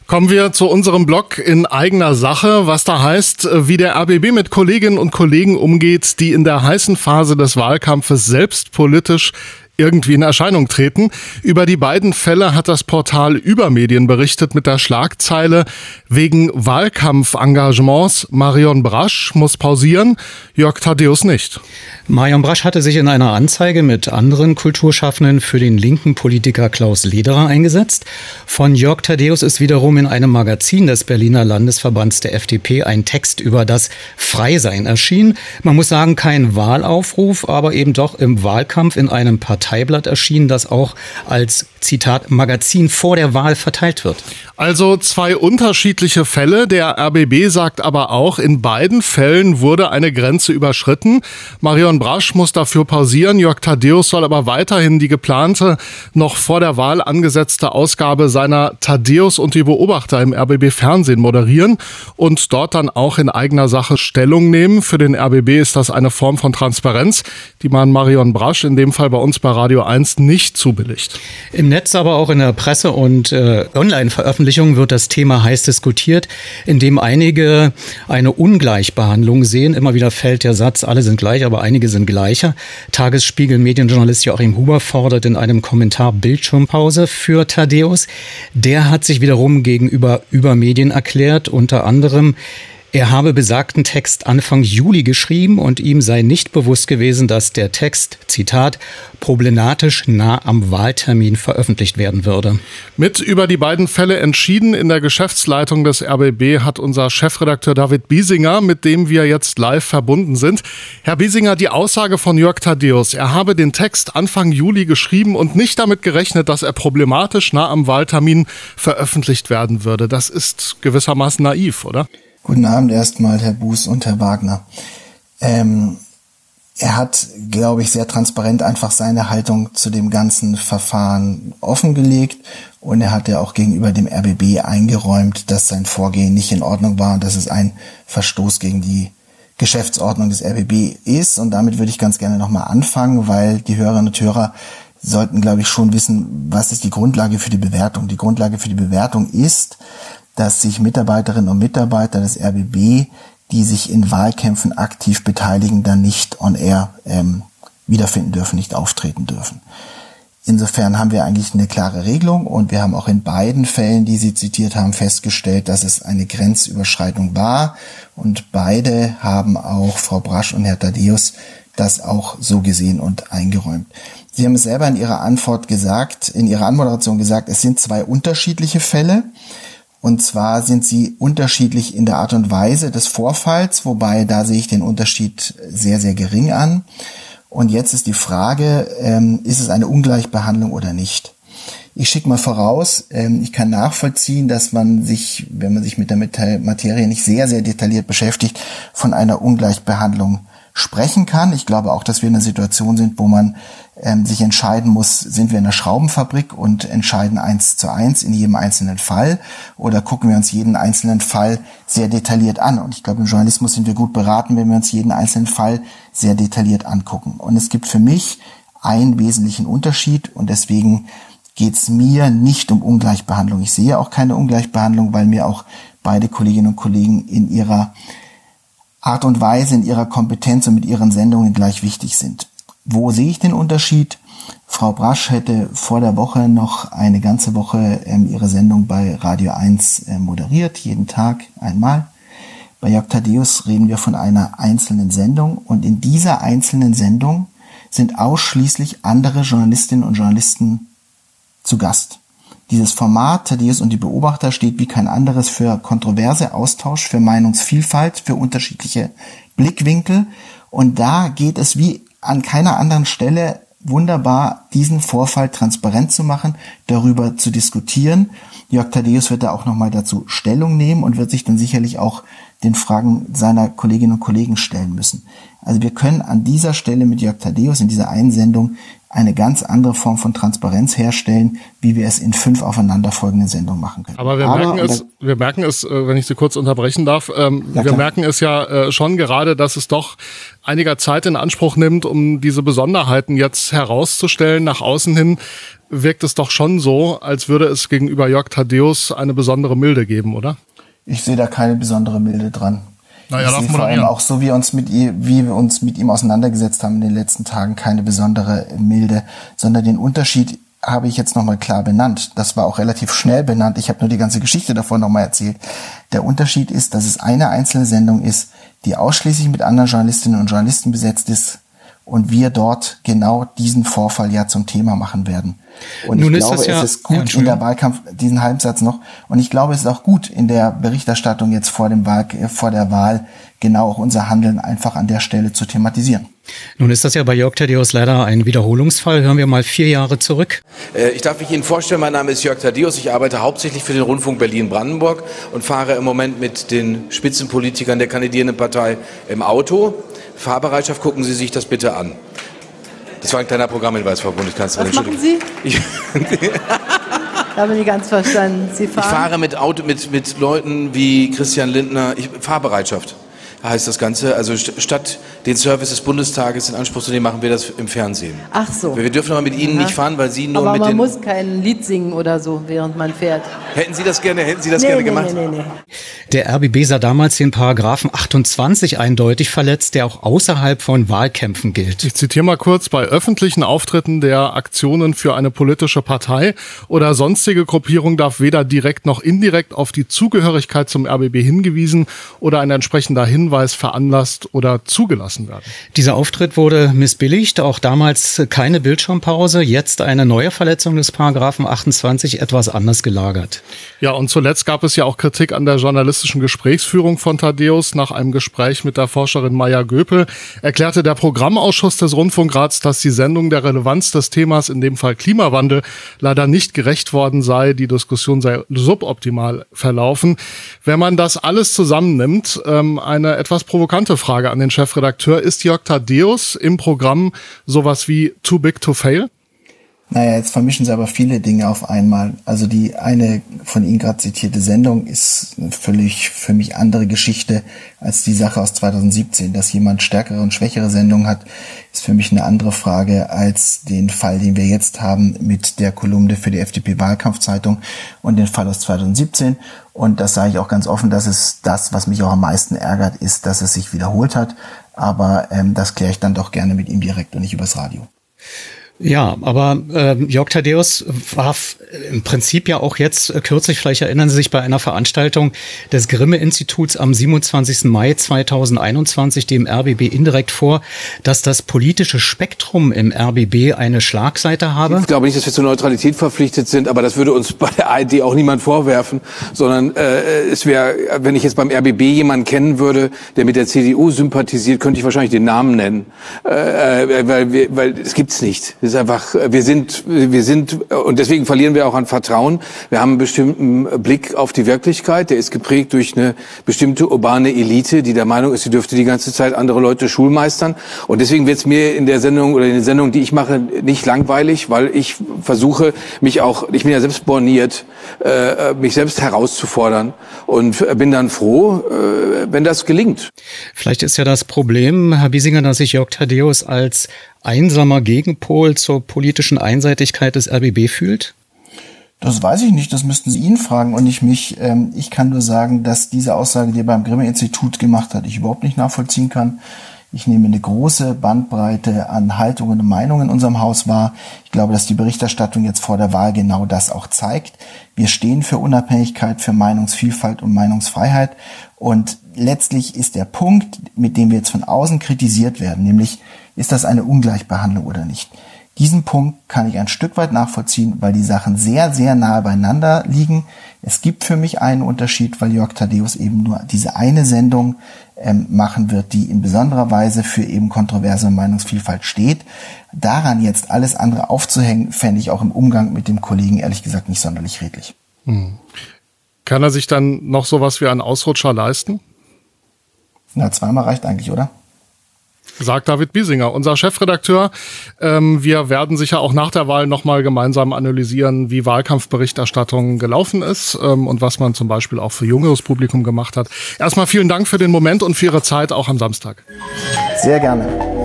Kommen wir zu unserem Blog in eigener Sache, was da heißt, wie der RBB mit Kolleginnen und Kollegen umgeht, die in der heißen Phase des Wahlkampfes selbst politisch irgendwie in Erscheinung treten. Über die beiden Fälle hat das Portal Übermedien berichtet mit der Schlagzeile: Wegen Wahlkampfengagements Marion Brasch muss pausieren, Jörg Thaddeus nicht. Marion Brasch hatte sich in einer Anzeige mit anderen Kulturschaffenden für den linken Politiker Klaus Lederer eingesetzt. Von Jörg Thaddeus ist wiederum in einem Magazin des Berliner Landesverbands der FDP ein Text über das Freisein erschienen. Man muss sagen, kein Wahlaufruf, aber eben doch im Wahlkampf in einem Parteiblatt erschienen, das auch als, Zitat, Magazin vor der Wahl verteilt wird. Also zwei unterschiedliche Fälle. Der RBB sagt aber auch, in beiden Fällen wurde eine Grenze überschritten. Marion Brasch muss dafür pausieren. Jörg Thaddeus soll aber weiterhin die geplante, noch vor der Wahl angesetzte Ausgabe seiner Thaddeus und die Beobachter im RBB-Fernsehen moderieren und dort dann auch in eigener Sache Stellung nehmen. Für den RBB ist das eine Form von Transparenz, die man Marion Brasch, in dem Fall bei uns bei Radio 1, nicht zubilligt. Im Netz, aber auch in der Presse und Online-Veröffentlichungen wird das Thema heiß diskutiert, indem einige eine Ungleichbehandlung sehen. Immer wieder fällt der Satz, alle sind gleich, aber einige sind gleicher. Tagesspiegel-Medienjournalist Joachim Huber fordert in einem Kommentar Bildschirmpause für Thaddeus. Der hat sich wiederum gegenüber Übermedien erklärt, unter anderem: Er habe besagten Text Anfang Juli geschrieben und ihm sei nicht bewusst gewesen, dass der Text, Zitat, problematisch nah am Wahltermin veröffentlicht werden würde. Mit über die beiden Fälle entschieden in der Geschäftsleitung des RBB hat unser Chefredakteur David Biesinger, mit dem wir jetzt live verbunden sind. Herr Biesinger, die Aussage von Jörg Thaddeus, er habe den Text Anfang Juli geschrieben und nicht damit gerechnet, dass er problematisch nah am Wahltermin veröffentlicht werden würde. Das ist gewissermaßen naiv, oder? Guten Abend erstmal, Herr Buß und Herr Wagner. Er hat, glaube ich, sehr transparent einfach seine Haltung zu dem ganzen Verfahren offengelegt und er hat ja auch gegenüber dem RBB eingeräumt, dass sein Vorgehen nicht in Ordnung war und dass es ein Verstoß gegen die Geschäftsordnung des RBB ist. Und damit würde ich ganz gerne nochmal anfangen, weil die Hörerinnen und Hörer sollten, glaube ich, schon wissen, was ist die Grundlage für die Bewertung. Die Grundlage für die Bewertung ist, dass sich Mitarbeiterinnen und Mitarbeiter des RBB, die sich in Wahlkämpfen aktiv beteiligen, dann nicht on air wiederfinden dürfen, nicht auftreten dürfen. Insofern haben wir eigentlich eine klare Regelung und wir haben auch in beiden Fällen, die Sie zitiert haben, festgestellt, dass es eine Grenzüberschreitung war und beide haben auch, Frau Brasch und Herr Thaddeus, das auch so gesehen und eingeräumt. Sie haben es selber in Ihrer Antwort gesagt, in Ihrer Anmoderation gesagt, es sind zwei unterschiedliche Fälle. Und zwar sind sie unterschiedlich in der Art und Weise des Vorfalls, wobei da sehe ich den Unterschied sehr, sehr gering an. Und jetzt ist die Frage, ist es eine Ungleichbehandlung oder nicht? Ich schicke mal voraus, ich kann nachvollziehen, dass man sich, wenn man sich mit der Materie nicht sehr, sehr detailliert beschäftigt, von einer Ungleichbehandlung sprechen kann. Ich glaube auch, dass wir in einer Situation sind, wo man sich entscheiden muss, sind wir in einer Schraubenfabrik und entscheiden 1:1 in jedem einzelnen Fall oder gucken wir uns jeden einzelnen Fall sehr detailliert an. Und ich glaube, im Journalismus sind wir gut beraten, wenn wir uns jeden einzelnen Fall sehr detailliert angucken. Und es gibt für mich einen wesentlichen Unterschied und deswegen geht es mir nicht um Ungleichbehandlung. Ich sehe auch keine Ungleichbehandlung, weil mir auch beide Kolleginnen und Kollegen in ihrer Art und Weise, in ihrer Kompetenz und mit ihren Sendungen gleich wichtig sind. Wo sehe ich den Unterschied? Frau Brasch hätte vor der Woche noch eine ganze Woche ihre Sendung bei Radio 1 moderiert, jeden Tag einmal. Bei Jörg Thaddeus reden wir von einer einzelnen Sendung und in dieser einzelnen Sendung sind ausschließlich andere Journalistinnen und Journalisten zu Gast. Dieses Format Thaddeus und die Beobachter steht wie kein anderes für kontroverse Austausch, für Meinungsvielfalt, für unterschiedliche Blickwinkel. Und da geht es wie an keiner anderen Stelle wunderbar, diesen Vorfall transparent zu machen, darüber zu diskutieren. Jörg Thaddeus wird da auch nochmal dazu Stellung nehmen und wird sich dann sicherlich auch den Fragen seiner Kolleginnen und Kollegen stellen müssen. Also wir können an dieser Stelle mit Jörg Thaddeus in dieser einen Sendung eine ganz andere Form von Transparenz herstellen, wie wir es in 5 aufeinanderfolgenden Sendungen machen können. Aber wir merken es, wenn ich Sie kurz unterbrechen darf, wir merken es ja schon gerade, dass es doch einiger Zeit in Anspruch nimmt, um diese Besonderheiten jetzt herauszustellen. Nach außen hin wirkt es doch schon so, als würde es gegenüber Jörg Thaddeus eine besondere Milde geben, oder? Ich sehe da keine besondere Milde dran. Naja, ich sehe vor allem auch so, wie wir uns mit ihm auseinandergesetzt haben in den letzten Tagen, keine besondere Milde, sondern den Unterschied habe ich jetzt nochmal klar benannt. Das war auch relativ schnell benannt. Ich habe nur die ganze Geschichte davon nochmal erzählt. Der Unterschied ist, dass es eine einzelne Sendung ist, die ausschließlich mit anderen Journalistinnen und Journalisten besetzt ist und wir dort genau diesen Vorfall ja zum Thema machen werden. Und ich glaube, es ist gut in der Wahlkampf, diesen Halbsatz noch, und ich glaube, es ist auch gut in der Berichterstattung jetzt vor der Wahl, genau auch unser Handeln einfach an der Stelle zu thematisieren. Nun ist das ja bei Jörg Thaddeus leider ein Wiederholungsfall. Hören wir mal 4 Jahre zurück. Ich darf mich Ihnen vorstellen, mein Name ist Jörg Thaddeus. Ich arbeite hauptsächlich für den Rundfunk Berlin-Brandenburg und fahre im Moment mit den Spitzenpolitikern der kandidierenden Partei im Auto. Fahrbereitschaft, gucken Sie sich das bitte an. Das war ein kleiner Programmhinweis, Frau Bundeskanzlerin. Was machen Sie? Ich habe nicht ganz verstanden. Sie fahren? Ich fahre mit Leuten wie Christian Lindner. Fahrbereitschaft heißt das Ganze. Also statt den Service des Bundestages in Anspruch zu nehmen, machen wir das im Fernsehen. Ach so. Wir dürfen aber mit Ihnen nicht fahren, weil Sie nur aber mit man muss kein Lied singen oder so, während man fährt. Hätten Sie das gerne gemacht? Nee. Der RBB sah damals den Paragraphen 28 eindeutig verletzt, der auch außerhalb von Wahlkämpfen gilt. Ich zitiere mal kurz: Bei öffentlichen Auftritten der Aktionen für eine politische Partei oder sonstige Gruppierung darf weder direkt noch indirekt auf die Zugehörigkeit zum RBB hingewiesen oder ein entsprechender Hinweis veranlasst oder zugelassen werden. Dieser Auftritt wurde missbilligt, auch damals keine Bildschirmpause, jetzt eine neue Verletzung des Paragraphen 28, etwas anders gelagert. Ja, und zuletzt gab es ja auch Kritik an der journalistischen Gesprächsführung von Thaddeus. Nach einem Gespräch mit der Forscherin Maya Göpel erklärte der Programmausschuss des Rundfunkrats, dass die Sendung der Relevanz des Themas, in dem Fall Klimawandel, leider nicht gerecht worden sei. Die Diskussion sei suboptimal verlaufen. Wenn man das alles zusammennimmt, eine etwas provokante Frage an den Chefredakteur: Ist Jörg Thaddeus im Programm sowas wie too big to fail? Naja, jetzt vermischen Sie aber viele Dinge auf einmal. Also die eine von Ihnen gerade zitierte Sendung ist eine völlig für mich andere Geschichte als die Sache aus 2017. Dass jemand stärkere und schwächere Sendungen hat, ist für mich eine andere Frage als den Fall, den wir jetzt haben mit der Kolumne für die FDP-Wahlkampfzeitung und den Fall aus 2017. Und das sage ich auch ganz offen, dass es das, was mich auch am meisten ärgert, ist, dass es sich wiederholt hat. Aber das kläre ich dann doch gerne mit ihm direkt und nicht übers Radio. Ja, aber Jörg Thaddeus war im Prinzip ja auch jetzt kürzlich, vielleicht erinnern Sie sich, bei einer Veranstaltung des Grimme-Instituts am 27. Mai 2021 dem RBB indirekt vor, dass das politische Spektrum im RBB eine Schlagseite habe. Ich glaube nicht, dass wir zur Neutralität verpflichtet sind, aber das würde uns bei der ARD auch niemand vorwerfen, sondern es wäre, wenn ich jetzt beim RBB jemanden kennen würde, der mit der CDU sympathisiert, könnte ich wahrscheinlich den Namen nennen, weil es gibt's nicht. Das ist einfach, wir sind, und deswegen verlieren wir auch an Vertrauen. Wir haben einen bestimmten Blick auf die Wirklichkeit, der ist geprägt durch eine bestimmte urbane Elite, die der Meinung ist, sie dürfte die ganze Zeit andere Leute schulmeistern. Und deswegen wird es mir in der Sendung oder in den Sendungen, die ich mache, nicht langweilig, weil ich versuche, ich bin ja selbst borniert, mich selbst herauszufordern und bin dann froh, wenn das gelingt. Vielleicht ist ja das Problem, Herr Biesinger, dass sich Jörg Thaddeus als einsamer Gegenpol zur politischen Einseitigkeit des RBB fühlt? Das weiß ich nicht, das müssten Sie ihn fragen und nicht mich. Ich kann nur sagen, dass diese Aussage, die er beim Grimme-Institut gemacht hat, ich überhaupt nicht nachvollziehen kann. Ich nehme eine große Bandbreite an Haltungen und Meinungen in unserem Haus wahr. Ich glaube, dass die Berichterstattung jetzt vor der Wahl genau das auch zeigt. Wir stehen für Unabhängigkeit, für Meinungsvielfalt und Meinungsfreiheit. Und letztlich ist der Punkt, mit dem wir jetzt von außen kritisiert werden, nämlich, ist das eine Ungleichbehandlung oder nicht? Diesen Punkt kann ich ein Stück weit nachvollziehen, weil die Sachen sehr, sehr nahe beieinander liegen. Es gibt für mich einen Unterschied, weil Jörg Thaddeus eben nur diese eine Sendung machen wird, die in besonderer Weise für eben kontroverse Meinungsvielfalt steht. Daran jetzt alles andere aufzuhängen, fände ich auch im Umgang mit dem Kollegen ehrlich gesagt nicht sonderlich redlich. Kann er sich dann noch sowas wie einen Ausrutscher leisten? Na, zweimal reicht eigentlich, oder? Sagt David Biesinger, unser Chefredakteur. Wir werden sicher auch nach der Wahl nochmal gemeinsam analysieren, wie Wahlkampfberichterstattung gelaufen ist und was man zum Beispiel auch für jüngeres Publikum gemacht hat. Erstmal vielen Dank für den Moment und für Ihre Zeit auch am Samstag. Sehr gerne.